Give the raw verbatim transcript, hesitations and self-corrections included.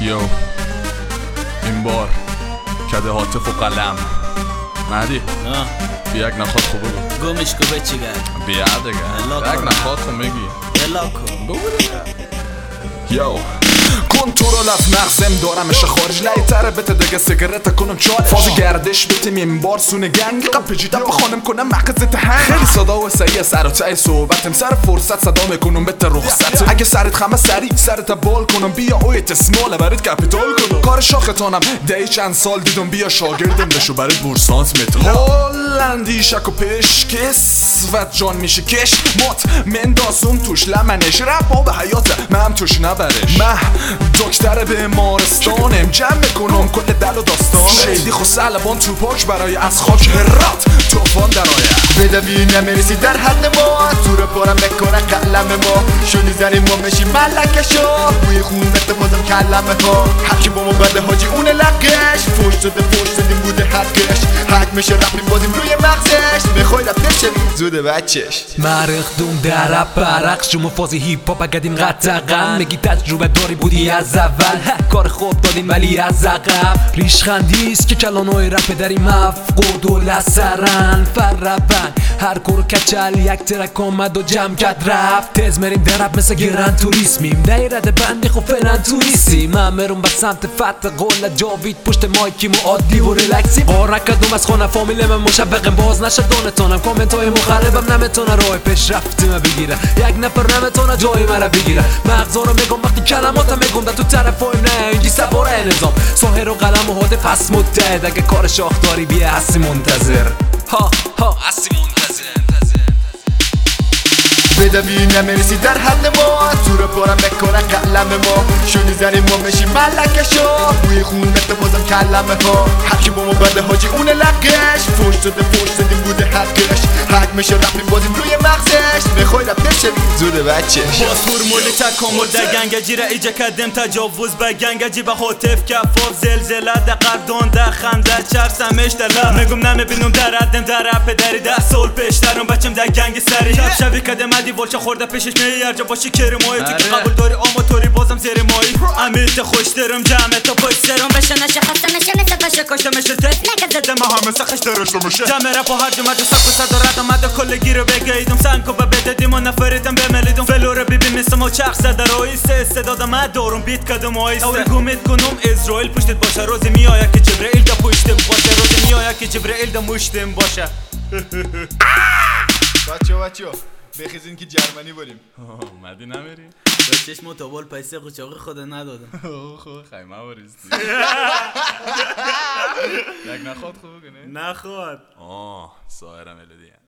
یو این بار کده هاتف و قلم مهدی نه بیا یک نخواد خوبه بود گمش کو بچیگر بیا دیگه یک نخواد خوب میگی یلا کن بگو دیگه یو کنترل از مغزم دارمش خارج لیتره بته دیگه سیگرت کنم چالش فاز گردش بتیم این بار سونه گنگ قب پیچیدم بخوانم کنم مغزت هنگ خیلی صدا و سعی سر و تای صحبتم سر فرصت صدا میکنم بته رخصت اگه سرت خمه سری سرت بال کنم بیا اویت سمال برات کپیتال کنم کار شاختانم دی چند سال دیدم بیا شاگردم بشو برات بورسانت میتونم هلندی شک و پیش کس و جان میشه کش مات من داسون توش لمنش رپ به حیات من توش نبرش من دکتر بیمارستانم جمع میکنم کل دل و داستان شیدی خو سلبان تو پاک برای از خاک هرات توفان در آید بدوی نمیرسی در حد ما تو رو پارم بکنه قلم ما شدی زنیم ما میشی ملکشا بوی خونت بازم کلمه ها حکی با ما بده حاجی اون لقش فوش داده فوش دادیم بوده حقش حق میشه رفتیم بازیم روی مغزش میخوای رفته شدی زوده بچش مرخدون در رپ برقص شما فازی هیپ هاپ اگدیم قطقم میگی تجربه داری بودی از اول کار خوب دادیم ولی از عقب ریشخندیست که کلانای رپ داری مفقود و لسرن فربن هر کور کچل یک ترک آمد و جمع کرد رفت تز مریم در رپ مثل گرن توریسمیم دایرد بندی خو فعلا توریستی من مرون به سمت فتح قول جاوید پشت مایکیم و عادی و ریلکسیم آرکدوم از خانه فامیل من مشبقم باز نشه دونتونم کامنت های مخربم نمیتونه راه پیشرفتی من بگیره یک نفر نمیتونه جای مرا بگیره مغزا رو میگم وقتی کلماتم میگم در تو طرفای نه اینجی سواره نظام ساهر و قلم و هاده پس متحد اگه کار شاخداری بیه هستی منتظر ها ها هستی منتظر بدوی نمیرسی در حد ما تو رو پارم بکنه قلم ما شدی زنیم ما میشی ملکشا بوی خونت بازم کلمه ها حکی با ما بده حاجی اون لقش فوش داده فوش دادیم بوده حقش حق میشه رفتیم بازیم روی مغزش میخوای رفته شدی زوده بچش باز فرمولی تکامل در گنگجی را ایجا کدم تجاوز به گنگجی به خاطف کفاف زلزله در قردان در خنده چرسمش دلم میگم نمیبینم در عدم در رپ داری ده سال پیشترم بچم در گنگ سری شب شبی کدم ادی ولچه خورده پیشش میار جا باشی کرمایی تو که قبول داری آماتوری بازم زیر مایی امیت خوش درم جمعه تا پشت سرم بشه نشه خسته میشه مثل پشه کشته میشه تو نگه زده ما همه سخش درشت میشه جمعه رپ و هر جمعه جو سک و صد و رد آمده کل گیرو بگیدم سنکو به بددیم و نفریدم بملیدم فلو رو بیبی مثل ما چرخ زده رایسته استعدادم دارم بیت کدم آیسته اوریگو میت کنم اسرائیل پشتت باشه روزی میآید که جبرئیل دا پشتم باشه روزی میآید که جبرئیل دا مشتم باشه بچه بچه بخیزین که جرمنی بریم مدی نمیری؟ به چشم و تابال پیسه قچاقی خود ندادم خود خیمه بریستی یک نخواد خوب کنه؟ نخواد آه سایر ملودیه